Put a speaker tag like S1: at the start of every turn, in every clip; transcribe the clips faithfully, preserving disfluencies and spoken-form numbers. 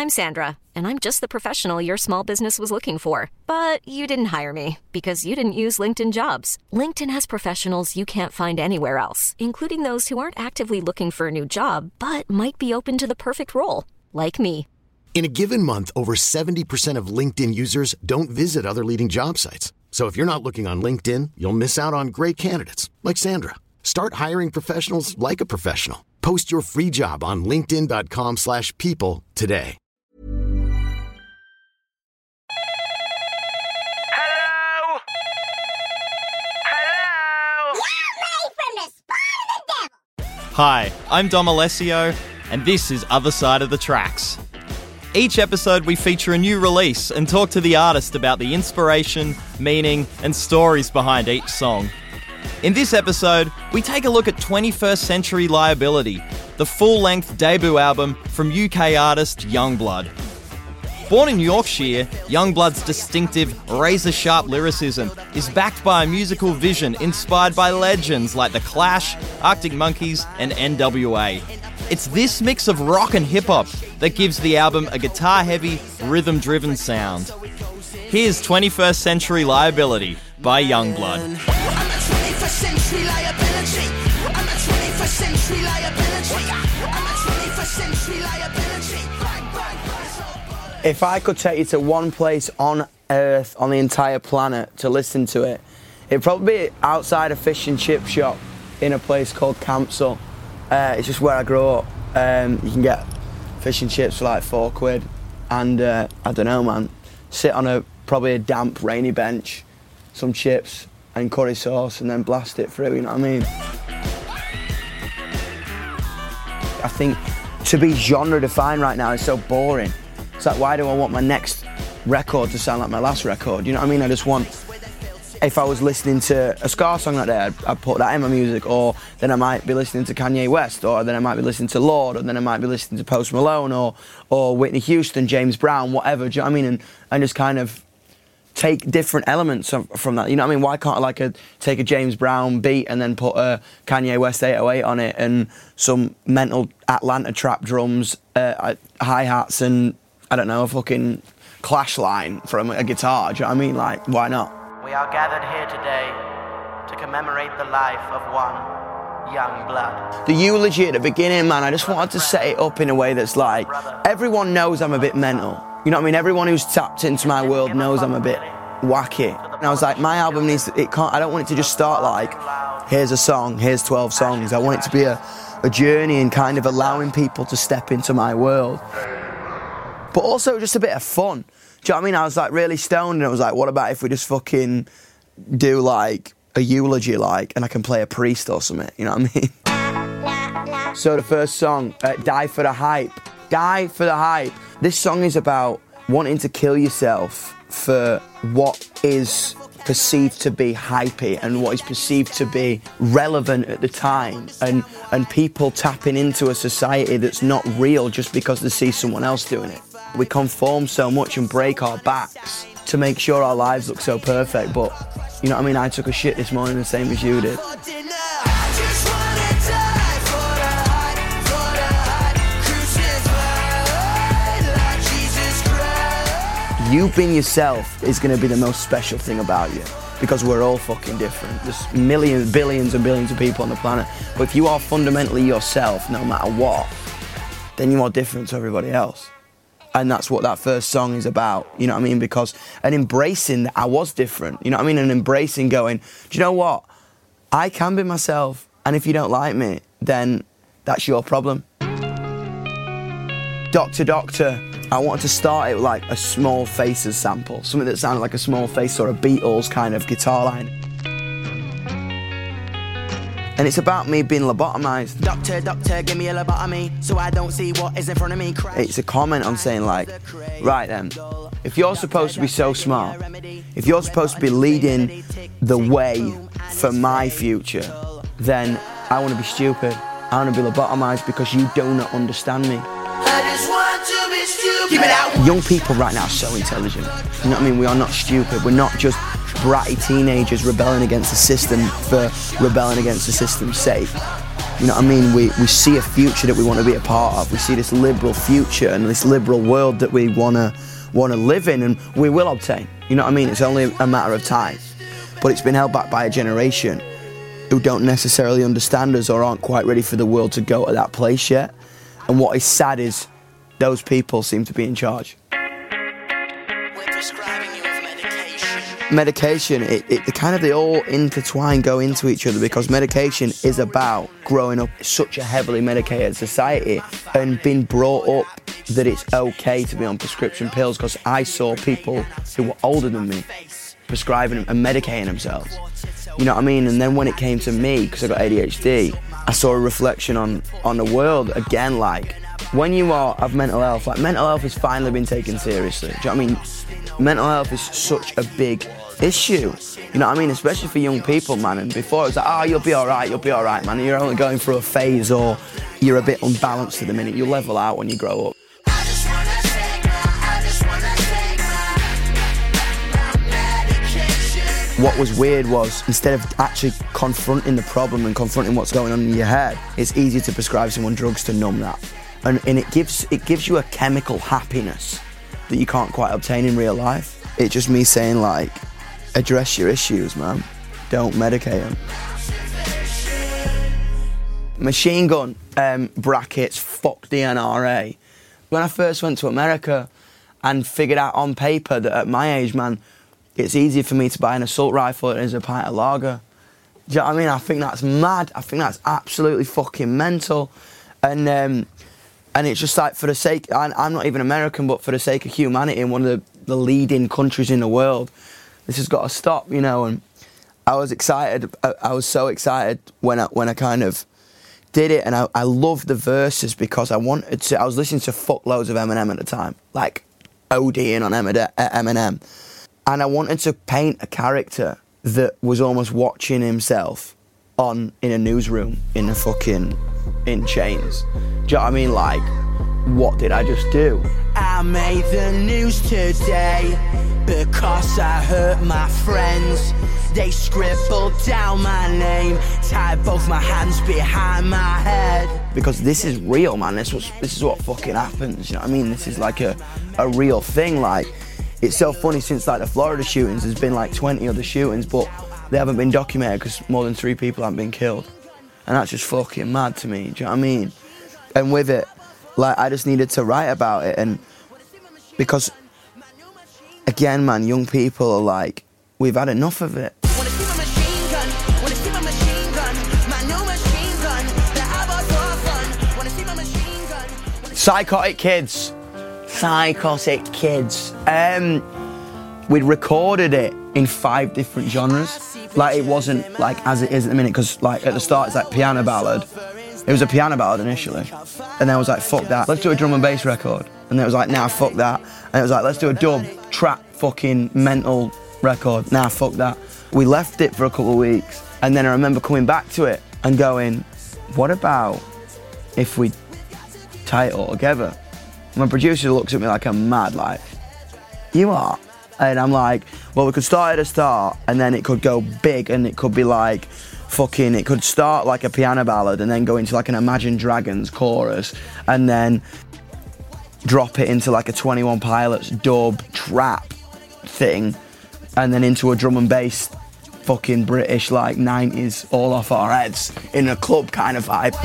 S1: I'm Sandra, and I'm just the professional your small business was looking for. But you didn't hire me because you didn't use LinkedIn Jobs. LinkedIn has professionals you can't find anywhere else, including those who aren't actively looking for a new job, but might be open to the perfect role, like me.
S2: In a given month, over seventy percent of LinkedIn users don't visit other leading job sites. So if you're not looking on LinkedIn, you'll miss out on great candidates like Sandra. Start hiring professionals like a professional. Post your free job on linkedin.com slash people today.
S3: Hello? Hello?
S4: You're made from the spawn of the devil!
S5: Hi, I'm Dom Alessio, and this is Other Side of the Tracks. Each episode we feature a new release and talk to the artist about the inspiration, meaning, and stories behind each song. In this episode, we take a look at twenty-first Century Liability, the full-length debut album from U K artist Yungblud. Born in Yorkshire, Yungblud's distinctive, razor-sharp lyricism is backed by a musical vision inspired by legends like The Clash, Arctic Monkeys, and N W A. It's this mix of rock and hip-hop that gives the album a guitar-heavy, rhythm-driven sound. Here's twenty-first Century Liability by Yungblud.
S6: I'm a twenty-first century liability. I'm a twenty-first century liability. I'm a twenty-first century liability. Bang, bang, bang.
S7: If I could take you to one place on Earth, on the entire planet, to listen to it, it'd probably be outside a fish and chip shop in a place called Campsall. Uh, it's just where I grew up. Um, you can get fish and chips for like four quid, and uh, I don't know, man. Sit on a probably a damp, rainy bench, some chips and curry sauce, and then blast it through. You know what I mean? I think to be genre defined right now is so boring. It's like, why do I want my next record to sound like my last record? You know what I mean? I just want. If I was listening to a ska song that day, I'd, I'd put that in my music, or then I might be listening to Kanye West, or then I might be listening to Lorde, or then I might be listening to Post Malone, or or Whitney Houston, James Brown, whatever. Do you know what I mean? And, and just kind of take different elements of, from that. You know what I mean? Why can't I like a, take a James Brown beat and then put a Kanye West eight oh eight on it and some mental Atlanta trap drums, uh, hi-hats, and I don't know, a fucking Clash line from a guitar. Do you know what I mean? Like, why not?
S8: We are gathered here today to commemorate the life of one Yungblud.
S7: The eulogy at the beginning, man, I just wanted to set it up in a way that's like, everyone knows I'm a bit mental. You know what I mean? Everyone who's tapped into my world knows I'm a bit wacky. And I was like, my album needs to, it can't, I don't want it to just start like, here's a song, here's twelve songs. I want it to be a, a journey and kind of allowing people to step into my world. But also just a bit of fun. Do you know what I mean? I was like really stoned and I was like, what about if we just fucking do like a eulogy like, and I can play a priest or something, you know what I mean? So the first song, uh, Die for the Hype. Die for the Hype. This song is about wanting to kill yourself for what is perceived to be hypey and what is perceived to be relevant at the time, and, and people tapping into a society that's not real just because they see someone else doing it. We conform so much and break our backs to make sure our lives look so perfect, but you know what I mean? I took a shit this morning the same as you did. You being yourself is going to be the most special thing about you, because we're all fucking different. There's millions, billions and billions of people on the planet, but if you are fundamentally yourself, no matter what, then you are different to everybody else. And that's what that first song is about, you know what I mean? Because, and embracing that I was different, you know what I mean? And embracing going, do you know what? I can be myself, and if you don't like me, then that's your problem. Doctor Doctor, I wanted to start it with like a Small Faces sample, something that sounded like a Small Face or a Beatles kind of guitar line. And it's about me being lobotomized. Doctor, doctor, give me a lobotomy so I don't see what is in front of me. It's a comment on saying like, right then, if you're supposed to be so smart, if you're supposed to be leading the way for my future, then I want to be stupid. I want to be lobotomized because you do not understand me.
S6: I just want to be stupid. Keep it out.
S7: Young people right now are so intelligent. You know what I mean? We are not stupid. We're not just bratty teenagers rebelling against the system for rebelling against the system's sake. You know what I mean? We, we see a future that we want to be a part of. We see this liberal future and this liberal world that we want to want to live in, and we will obtain. You know what I mean? It's only a matter of time. But it's been held back by a generation who don't necessarily understand us or aren't quite ready for the world to go to that place yet. And what is sad is those people seem to be in charge.
S6: We're prescribing you with medication.
S7: Medication, it, it the kind of they all intertwine, go into each other, because medication is about growing up in such a heavily medicated society and being brought up that it's okay to be on prescription pills, because I saw people who were older than me prescribing and medicating themselves. You know what I mean? And then when it came to me, because I got A D H D, I saw a reflection on, on the world again, like, when you are have mental health, like mental health has finally been taken seriously. Do you know what I mean? Mental health is such a big issue. You know what I mean? Especially for young people, man. And before it was like, oh, you'll be all right, you'll be all right, man. You're only going through a phase, or you're a bit unbalanced at the minute. You'll level out when you grow up.
S6: I just wanna take my, I just wanna take my, my medication.
S7: What was weird was, instead of actually confronting the problem and confronting what's going on in your head, it's easy to prescribe someone drugs to numb that. And, and it gives it gives you a chemical happiness that you can't quite obtain in real life. It's just me saying, like, address your issues, man. Don't medicate them. Machine Gun, um, brackets, fuck the N R A. When I first went to America and figured out on paper that at my age, man, it's easier for me to buy an assault rifle than it is a pint of lager. Do you know what I mean? I think that's mad. I think that's absolutely fucking mental. And um, and it's just like, for the sake, I, I'm not even American, but for the sake of humanity in one of the, the leading countries in the world, this has got to stop, you know. And I was excited. I, I was so excited when I when I kind of did it, and I, I loved the verses because I wanted to. I was listening to fuckloads of Eminem at the time, like ODing on Eminem, and I wanted to paint a character that was almost watching himself on in a newsroom in a fucking in chains. Do you know what I mean? Like, what did I just do?
S6: I made the news today because I hurt my friends. They scribbled down my name, tied both my hands behind my head.
S7: Because this is real, man. This was this is what fucking happens. You know what I mean? This is like a a real thing. Like, it's so funny, since like the Florida shootings, there's been like twenty other shootings, but they haven't been documented because more than three people haven't been killed. And that's just fucking mad to me, do you know what I mean? And with it, like, I just needed to write about it, and because, again, man, young people are like, we've had enough of it.
S6: Wanna see my machine gun? Wanna see my machine gun? My new machine gun that I bought for fun. Wanna see my machine gun?
S7: Psychotic Kids. Psychotic Kids. Um, we'd recorded it in five different genres. Like, it wasn't like as it is at the minute, because like at the start it's like piano ballad. It was a piano ballad initially, and then I was like, fuck that, let's do a drum and bass record. And then it was like, nah, fuck that. And it was like, let's do a dub, trap, fucking mental record. Nah, fuck that. We left it for a couple of weeks, and then I remember coming back to it and going, what about if we tie it all together? My producer looks at me like I'm mad, like, you are? And I'm like, well, we could start at the start, and then it could go big, and it could be like, fucking, it could start like a piano ballad, and then go into like an Imagine Dragons chorus, and then drop it into like a twenty-one Pilots dub trap thing, and then into a drum and bass, fucking British, like nineties, all off our heads, in a club kind of vibe.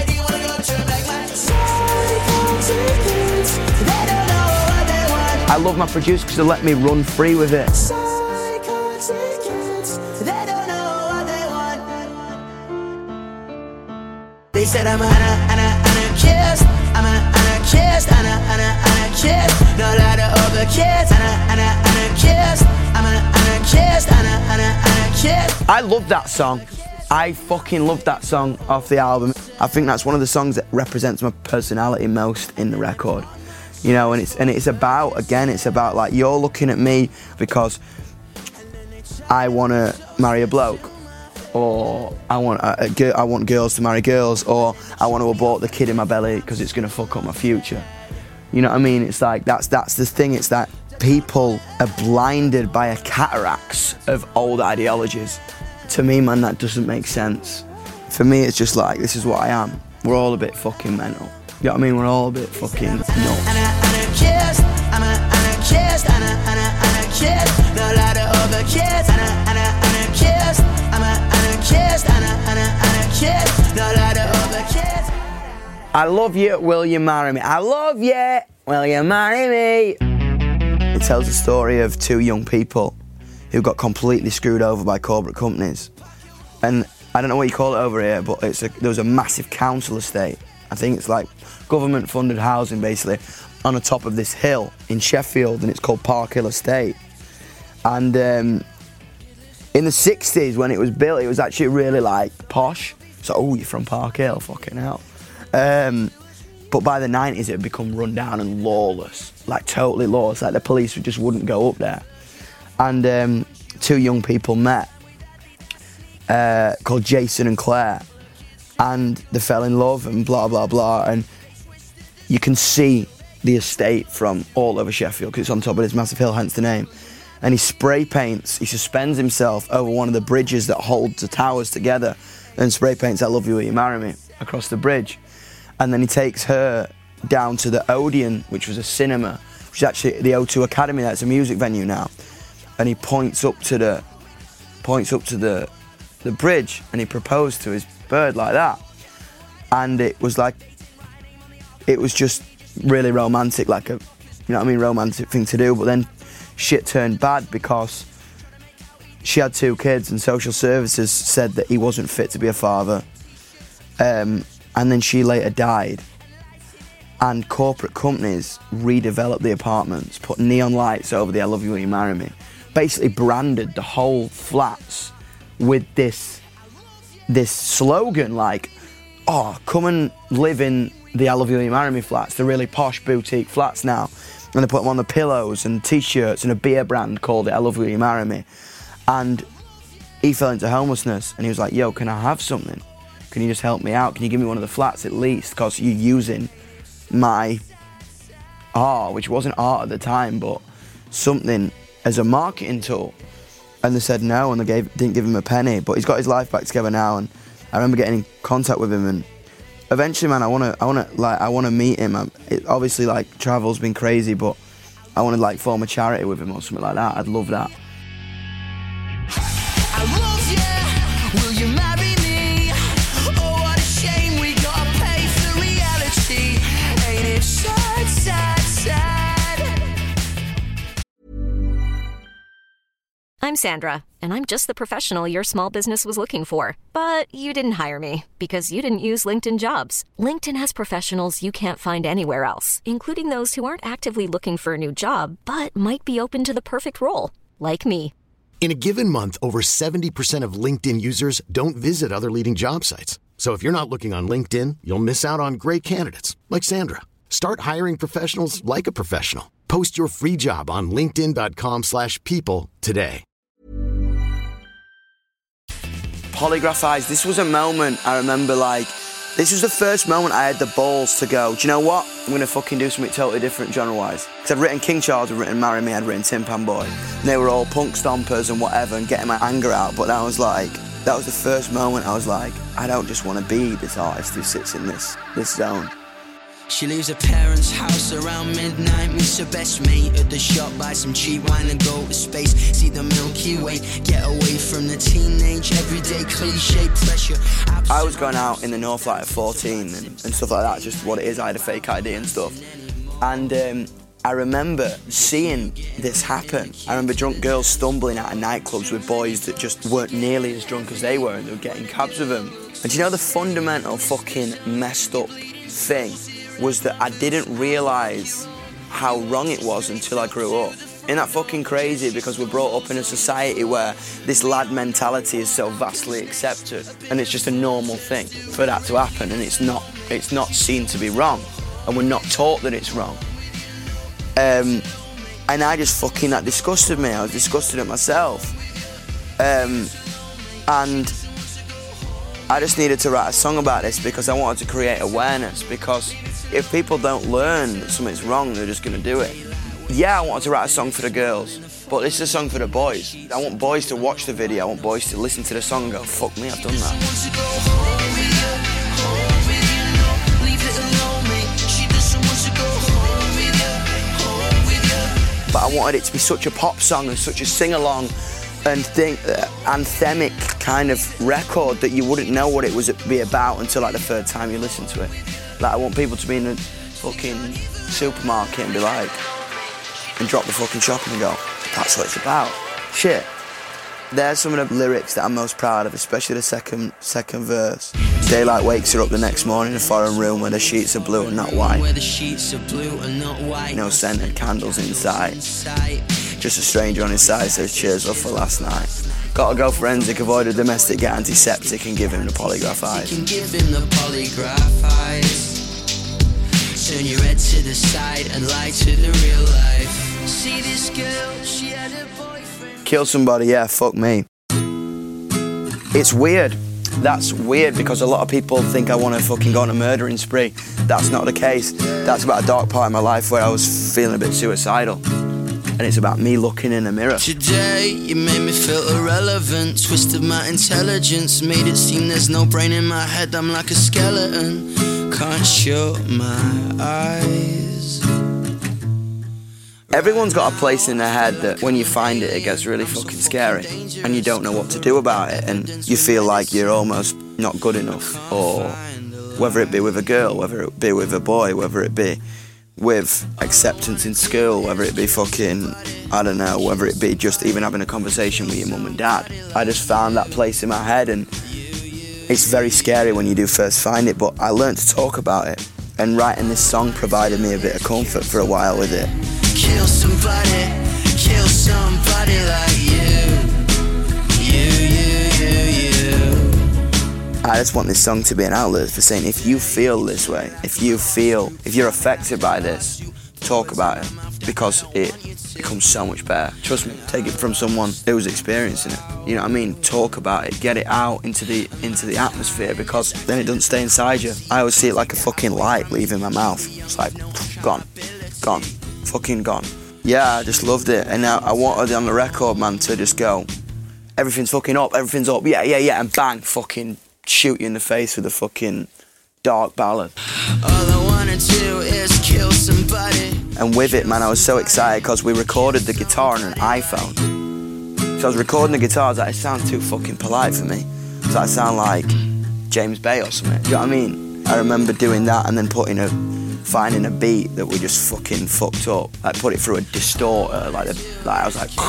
S7: I love my producer because they let me run free with it.
S6: They said I'm a, I'm a, I'm a, I'm a kiss, I'm a, I'm a kiss, I'm a, I'm a, I'm a kiss, not like the other kids, I'm a, I'm a, I'm a kiss, I'm a, I'm a kiss, I'm a, I'm a, I'm a kiss.
S7: I love that song. I fucking love that song off the album. I think that's one of the songs that represents my personality most in the record. You know, and it's and it's about, again, it's about like, you're looking at me because I want to marry a bloke, or I want a, a girl, I want girls to marry girls, or I want to abort the kid in my belly because it's going to fuck up my future. You know what I mean? It's like, that's that's the thing. It's that people are blinded by a cataracts of old ideologies. To me, man, that doesn't make sense. for me, it's just like, this is what I am. We're all a bit fucking mental. You know what I mean? We're all a bit fucking nuts.
S6: Anarchist, I'm an anarchist, I'm an anarchist, no lot of other kids. I'm an anarchist, I'm an anarchist, I'm an anarchist, no lot of other kids.
S7: I love you, will you marry me? I love you, will you marry me? It tells the story of two young people who got completely screwed over by corporate companies. And I don't know what you call it over here, but it's a, there was a massive council estate. I think it's like government-funded housing, basically, on the top of this hill in Sheffield, and it's called Park Hill Estate. And um, in the sixties, when it was built, it was actually really, like, posh. So, oh, you're from Park Hill, fucking hell. Um, but by the nineties, it had become run down and lawless, like totally lawless. Like the police just wouldn't go up there. And um, two young people met, uh, called Jason and Claire, and they fell in love and blah, blah, blah. And you can see the estate from all over Sheffield because it's on top of this massive hill, hence the name. And he spray paints, he suspends himself over one of the bridges that holds the towers together and spray paints, I love you, will you marry me, across the bridge. And then he takes her down to the Odeon, which was a cinema, which is actually the O two Academy, that's a music venue now. And he points up to the points up to the the bridge and he proposed to his bird like that. And it was like, it was just really romantic, like a, you know what I mean, romantic thing to do. But then shit turned bad because she had two kids and social services said that he wasn't fit to be a father. Um, and then she later died. And corporate companies redeveloped the apartments, put neon lights over the I love you, will you marry me. Basically branded the whole flats with this, this slogan like, oh, come and live in the I love you, will you marry me flats, the really posh boutique flats now. And they put them on the pillows and t-shirts and a beer brand called it I love you, will you marry me. And he fell into homelessness and he was like, yo, can I have something? Can you just help me out? Can you give me one of the flats at least? Because you're using my art, which wasn't art at the time, but something as a marketing tool. And they said no, and they gave, didn't give him a penny. But he's got his life back together now, and I remember getting in contact with him. And eventually, man, I wanna, I wanna, like, I wanna meet him. I'm, it, obviously, like, travel's been crazy, but I wanna like form a charity with him or something like that. I'd love that.
S6: I love you, will you marry me? Oh, what a shame we gotta pay for reality. Ain't it sad, sad, sad?
S1: I'm Sandra, and I'm just the professional your small business was looking for. But you didn't hire me because you didn't use LinkedIn Jobs. LinkedIn has professionals you can't find anywhere else, including those who aren't actively looking for a new job, but might be open to the perfect role, like me.
S2: In a given month, over seventy percent of LinkedIn users don't visit other leading job sites. So if you're not looking on LinkedIn, you'll miss out on great candidates like Sandra. Start hiring professionals like a professional. Post your free job on linkedin dot com slash people today.
S7: Polygraph Eyes, this was a moment I remember, like, this was the first moment I had the balls to go, do you know what? I'm going to fucking do something totally different genre-wise. Because I'd written King Charles, I'd written Marry Me, I'd written Tin Pan Boy. And they were all punk stompers and whatever and getting my anger out. But that was like, that was the first moment I was like, I don't just want to be this artist who sits in this, this zone.
S6: She leaves her parents' house around midnight, meets her best mate at the shop, buy some cheap wine and go to space, see the Milky Way, get away from the teenage, everyday cliche pressure.
S7: I was going out in the north like at fourteen and, and stuff like that, just what it is, I had a fake I D and stuff. And um, I remember seeing this happen. I remember drunk girls stumbling out of nightclubs with boys that just weren't nearly as drunk as they were and they were getting cabs with them. And do you know the fundamental fucking messed up thing was that I didn't realise how wrong it was until I grew up. Isn't that fucking crazy? Because we're brought up in a society where this lad mentality is so vastly accepted and it's just a normal thing for that to happen, and it's not, it's not seen to be wrong, and we're not taught that it's wrong. Um, and I just fucking, that disgusted me. I was disgusted at myself. Um, and I just needed to write a song about this because I wanted to create awareness, because if people don't learn that something's wrong, they're just going to do it. Yeah, I wanted to write a song for the girls, But this is a song for the boys. I want boys to watch the video, I want boys to listen to the song and go, fuck me, I've done that. But I wanted it to be such a pop song and such a sing-along and think, uh, anthemic kind of record that you wouldn't know what it was be about until like the third time you listen to it. Like I want people to be in a fucking supermarket and be like, and drop the fucking shopping and go, that's what it's about. Shit. There's some of the lyrics that I'm most proud of, especially the second second verse. Daylight wakes her up the next morning in a foreign room where the sheets are blue and not white. Where the sheets are blue and not white. No scented candles in sight. Just a stranger on his side says cheers up for last night. Gotta go forensic, avoid a domestic, get antiseptic and give him the polygraph eyes. You can give him the polygraph eyes. Turn your head to the side and lie to the real life. See this girl, she had a boyfriend. Kill somebody, yeah, fuck me. It's weird. That's weird because a lot of people think I want to fucking go on a murdering spree. That's not the case. That's about a dark part of my life where I was feeling a bit suicidal. And it's about me looking in a mirror. Today, you made me feel irrelevant. Twisted my intelligence, made it seem there's no brain in my head. I'm like a skeleton, can't shut my eyes. Everyone's got a place in their head that when you find it, it gets really fucking scary and you don't know what to do about it and you feel like you're almost not good enough, or whether it be with a girl, whether it be with a boy, whether it be with acceptance in school, whether it be fucking, I don't know, whether it be just even having a conversation with your mum and dad. I just found that place in my head and it's very scary when you do first find it, but I learned to talk about it and writing this song provided me a bit of comfort for a while with it. Kill somebody, kill somebody like you, you, you, you, you. I just want this song to be an outlet for saying if you feel this way, if you feel, if you're affected by this, talk about it because it becomes so much better. Trust me, take it from someone who's experiencing it. You know what I mean? Talk about it, get it out into the into the atmosphere because then it doesn't stay inside you. I always see it like a fucking light leaving my mouth. It's like, gone, gone. Fucking gone. Yeah, I just loved it. And now I wanted on the record, man, to just go, everything's fucking up, everything's up, yeah, yeah, yeah, and bang, fucking shoot you in the face with a fucking dark ballad. All I wanna do is kill somebody. And with it, man, I was so excited because we recorded the guitar on an iPhone. So I was recording the guitar, I was like, it sounds too fucking polite for me. So I sound like James Bay or something. Do you know what I mean? I remember doing that and then putting a finding a beat that we just fucking fucked up, like put it through a distorter, like, the, like I was like,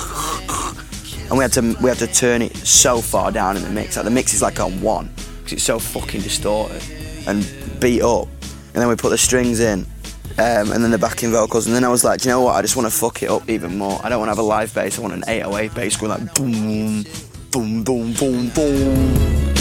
S7: and we had to we had to turn it so far down in the mix. Like the mix is like on one because it's so fucking distorted and beat up. And then we put the strings in, um, and then the backing vocals. And then I was like, do you know what? I just want to fuck it up even more. I don't want to have a live bass. I want an eight oh eight bass going like boom, boom, boom, boom, boom.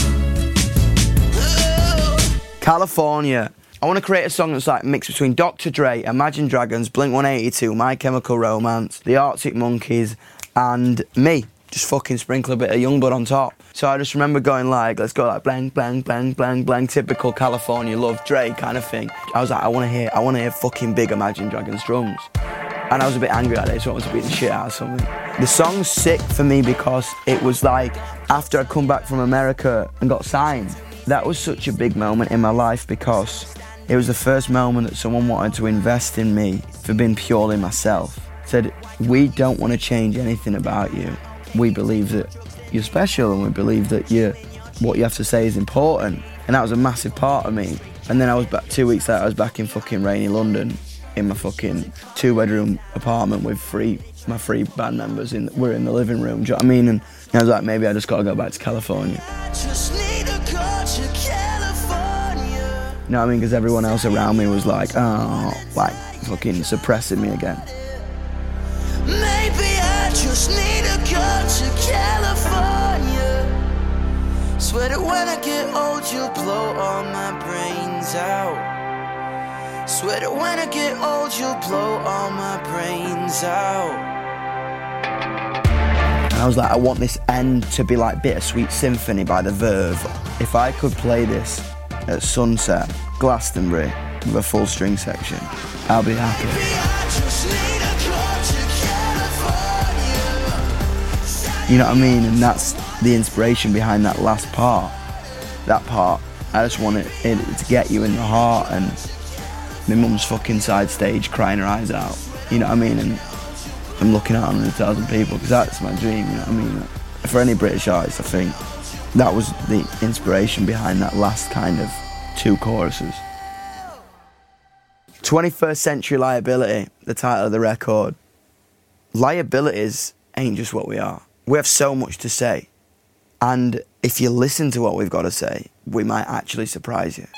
S7: California. I want to create a song that's like mixed between Doctor Dre, Imagine Dragons, Blink one eighty-two, My Chemical Romance, The Arctic Monkeys, and me. Just fucking sprinkle a bit of Youngblood on top. So I just remember going like, let's go like blank, blank, blank, blank, blank, typical California love, Dre kind of thing. I was like, I want to hear, I want to hear fucking big Imagine Dragons drums. And I was a bit angry that day, so I wanted to beat the shit out of something. The song's sick for me because it was like, after I'd come back from America and got signed, that was such a big moment in my life because it was the first moment that someone wanted to invest in me for being purely myself. Said, we don't want to change anything about you. We believe that you're special and we believe that you, what you have to say is important. And that was a massive part of me. And then I was back, two weeks later, I was back in fucking rainy London in my fucking two-bedroom apartment with three, my three band members. In, we're in the living room, do you know what I mean? And I was like, maybe I just got to go back to California. You know what I mean? Because everyone else around me was like, oh, like fucking suppressing me again. Maybe I just need to go to California. Swear that when I get old, you'll blow all my brains out. Swear that when I get old, you'll blow all my brains out. And I was like, I want this end to be like Bittersweet Symphony by The Verve. If I could play this at sunset, Glastonbury, with a full string section, I'll be happy. You know what I mean? And that's the inspiration behind that last part. That part, I just want it, it to get you in the heart, and my mum's fucking side stage crying her eyes out. You know what I mean? And I'm looking at one hundred thousand people, because that's my dream, you know what I mean? For any British artist, I think that was the inspiration behind that last kind of two choruses. twenty-first Century Liability, the title of the record. Liabilities ain't just what we are. We have so much to say. And if you listen to what we've got to say, we might actually surprise you.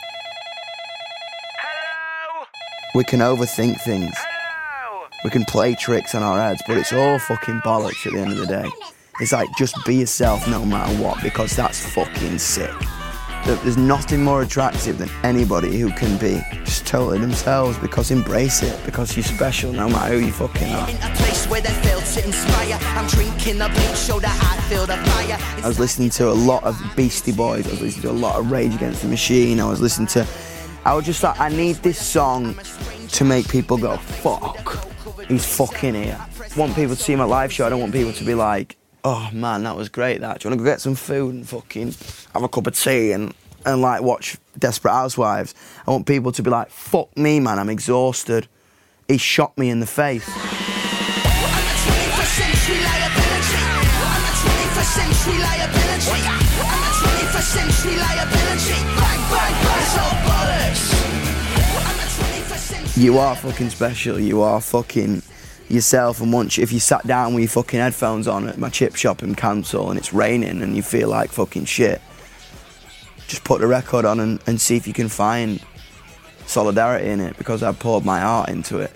S3: Hello?
S7: We can overthink things.
S3: Hello?
S7: We can play tricks on our heads, but it's all fucking bollocks at the end of the day. It's like, just be yourself no matter what, because that's fucking sick. There's nothing more attractive than anybody who can be just totally themselves, because embrace it, because you're special no matter who you fucking are.
S6: In a place where they failed to inspire, I'm drinking a big show that I feel the fire.
S7: I was listening to a lot of Beastie Boys, I was listening to a lot of Rage Against the Machine, I was listening to... I was just like, I need this song to make people go, fuck, he's fucking here. I want people to see my live show, I don't want people to be like, oh man, that was great that. Do you want to go get some food and fucking have a cup of tea and, and like watch Desperate Housewives? I want people to be like, fuck me man, I'm exhausted. He shot me in the face.
S6: I'm a twenty-first century liability. I'm a twenty-first century liability. I'm a twenty-first century liability. Bang, bang, bang, so bollocks. I'm a twenty-first century.
S7: You are fucking special, you are fucking yourself, and once if you sat down with your fucking headphones on at my chip shop in Cancel and it's raining and you feel like fucking shit, just put the record on and, and see if you can find solidarity in it, because I poured my heart into it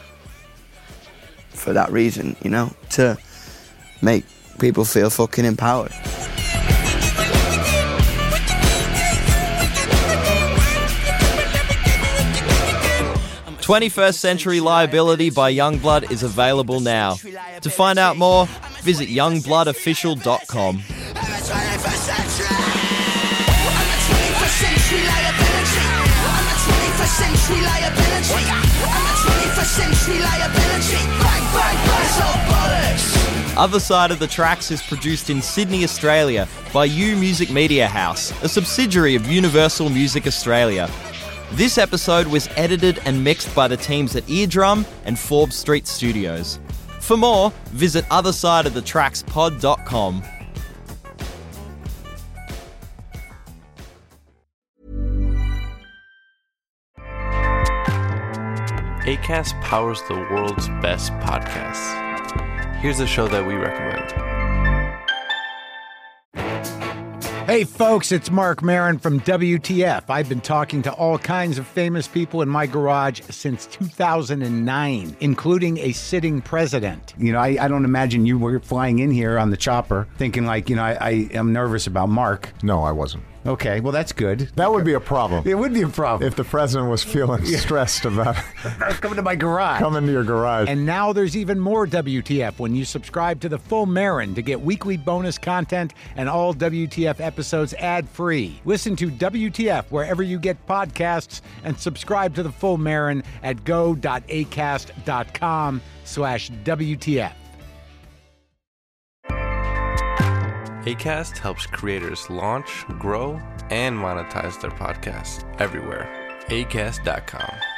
S7: for that reason, you know, to make people feel fucking empowered.
S5: twenty-first Century Liability by Youngblood is available now. To find out more, visit youngblood official dot com.
S6: I'm a twenty-first century. I'm a twenty-first century liability. I'm a twenty-first century liability. I'm a twenty-first century liability. Bang, bang, bang, so bollocks.
S5: Other Side of the Tracks is produced in Sydney, Australia by U Music Media House, a subsidiary of Universal Music Australia. This episode was edited and mixed by the teams at Eardrum and Forbes Street Studios. For more, visit other side of the tracks pod dot com.
S9: Acast powers the world's best podcasts. Here's a show that we recommend.
S10: Hey folks, it's Mark Maron from W T F. I've been talking to all kinds of famous people in my garage since two thousand nine, including a sitting president. You know, I, I don't imagine you were flying in here on the chopper thinking like, you know, I, I am nervous about Mark.
S11: No, I wasn't.
S10: Okay, well, that's good.
S11: That would be a problem.
S10: It would be a problem.
S11: If the president was feeling stressed about
S10: coming to my garage.
S11: Coming to your garage.
S10: And now there's even more W T F when you subscribe to the Full Marin to get weekly bonus content and all W T F episodes ad-free. Listen to W T F wherever you get podcasts and subscribe to the Full Marin at go.acast.com slash WTF.
S9: Acast helps creators launch, grow, and monetize their podcasts everywhere. acast dot com.